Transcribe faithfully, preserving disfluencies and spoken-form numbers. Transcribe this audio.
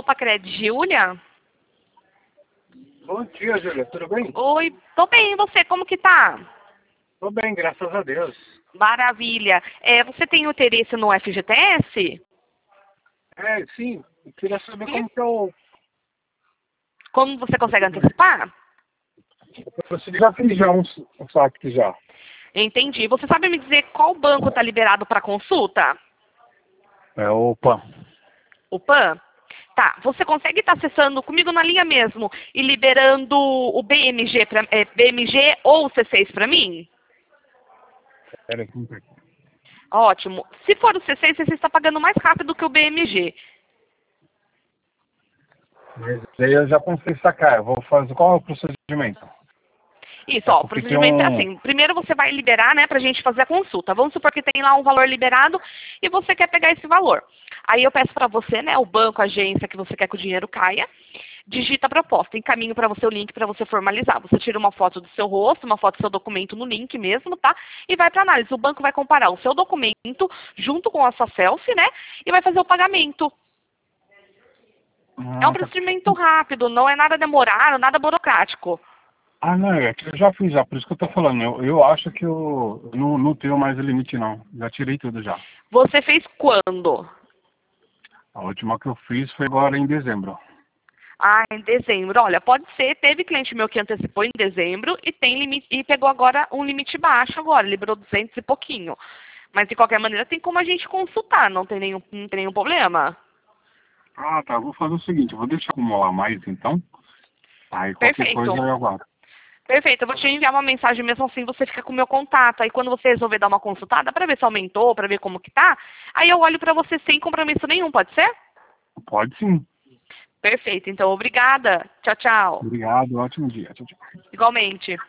Opa, Cred, Júlia? Bom dia, Júlia. Tudo bem? Oi, tô bem, e você, como que tá? Tô bem, graças a Deus. Maravilha. É, você tem interesse no F G T S? É, sim. Eu queria saber Sim. como que eu... Como você consegue antecipar? Eu já fiz já um, um saque já. Entendi. Você sabe me dizer qual banco está liberado para consulta? É, opa. O PAN? Tá, você consegue estar acessando comigo na linha mesmo e liberando o B M G, pra, é, B M G ou o C seis para mim? Pera aqui um pouquinho. Ótimo. Se for o C seis, você está pagando mais rápido que o B M G. Mas aí eu já consegui sacar. Eu vou fazer... Qual é o procedimento? Isso, É ó, o porque tem procedimento é um... assim. Primeiro você vai liberar, né, pra gente fazer a consulta. Vamos supor que tem lá um valor liberado e você quer pegar esse valor. Aí eu peço pra você, né, o banco, a agência que você quer que o dinheiro caia, digita a proposta, encaminho pra você o link pra você formalizar. Você tira uma foto do seu rosto, uma foto do seu documento no link mesmo, tá? E vai pra análise. O banco vai comparar o seu documento junto com a sua selfie, né, e vai fazer o pagamento. É um Ah, tá. procedimento rápido, não é nada demorado, nada burocrático. Ah, não, é que eu já fiz já, por isso que eu tô falando. Eu, eu acho que eu não, não tenho mais limite, não. Já tirei tudo já. Você fez quando? A última que eu fiz foi agora em dezembro. Ah, em dezembro. Olha, pode ser, teve cliente meu que antecipou em dezembro e tem limite, e pegou agora um limite baixo agora, liberou duzentos e pouquinho. Mas de qualquer maneira tem como a gente consultar, não tem nenhum, não tem nenhum problema. Ah, tá. Vou fazer o seguinte, eu vou deixar acumular mais, então. Aí qualquer coisa Perfeito. eu aguardo. Perfeito, eu vou te enviar uma mensagem mesmo assim, você fica com o meu contato. Aí quando você resolver dar uma consultada, para ver se aumentou, para ver como que tá, aí eu olho para você sem compromisso nenhum, pode ser? Pode sim. Perfeito, então obrigada. Tchau, tchau. Obrigado, ótimo dia. Tchau, tchau. Igualmente.